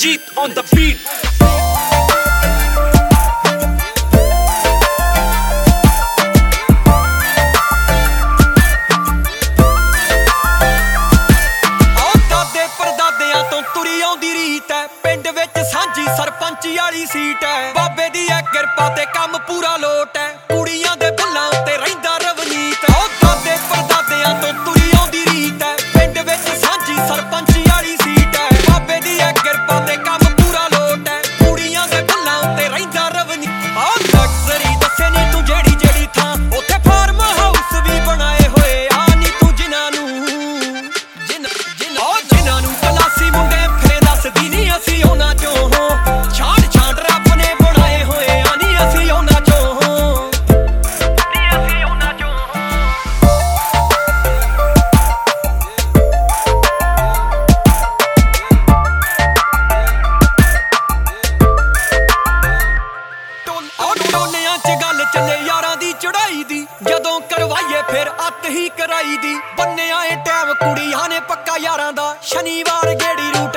Jeet on the beat. ਤੁਰੀ ਆਉਂਦੀ ਰੀਤ ਐ ਪਿੰਡ ਵਿੱਚ ਸਾਂਝੀ ਸਰਪੰਚੀ ਵਾਲੀ ਸੀਟ ਐ ਬਾਬੇ ਦੀ ਐ ਕਿਰਪਾ ਤੇ ਕੰਮ ਪੂਰਾ ਲੋਟ ਐ ਕੁੜੀਆਂ ਦੇ ਬੁੱਲਾਂ ਉੱਤੇ ਰਹਿੰਦਾ ਰਵਨੀਤ ਐ ਦਾਦੇ ਪਰਦਾਦਿਆਂ ਤੋਂ ਤੁਰੀ ਆਉਂਦੀ ਰੀਤ ਐ ਪਿੰਡ ਵਿੱਚ ਸਾਂਝੀ ਸਰਪੰਚੀ ਵਾਲੀ ਸੀਟ ਐ ਬਾਬੇ ਦੀ ਐ ਕਿਰਪਾ ਤੇ ਕੰਮ ਪੂਰਾ ਲੋਟ ਐ ਕੁੜੀਆਂ ਦੇ ਬੁੱਲਾਂ ਉੱਤੇ ਰਹਿੰਦਾ ਰਵਨੀਤ ਲਗਜ਼ਰੀ ਦੱਸੇ ਨੀ ਤੂੰ ਜਿਹੜੀ ਜਿਹੜੀ ਥਾਂ ਉੱਥੇ ਫਾਰਮ ਹਾਊਸ ਵੀ ਬਣਾਏ ਹੋਏ ਆ ਨੀ ਤੂੰ ਜਿਨ੍ਹਾਂ ਨੂੰ ਕਲਾਸੀ ਮੁੰਡੇ ਦੱਸਦੀ ਨੀ ਅਸੀਂ ਉਹਨਾਂ ਚੋਂ ਛਾਂਡ ਛਾਂਡ ਰੱਬ ਨੇ ਬਣਾਏ ਹੋਏ ਆ ਨੀ ਅਸੀਂ ਉਹਨਾਂ ਚੋਂ ਟੋਲਿਆਂ ਚ ਗੱਲ ਚੱਲੇ ਯਾਰਾਂ ਦੀ ਚੜਾਈ ਦੀ ਜਦੋਂ ਕਰਵਾਈਏ ਫਿਰ ਅੱਤ ਹੀ ਕਰਾਈ ਦੀ ਬੰਨਿਆ ਏ ਟਾਈਮ ਕੁੜੀਆਂ ਨੇ ਪੱਕਾ ਯਾਰਾਂ ਦਾ ਸ਼ਨੀਵਾਰ ਗੇੜੀ ਰੂ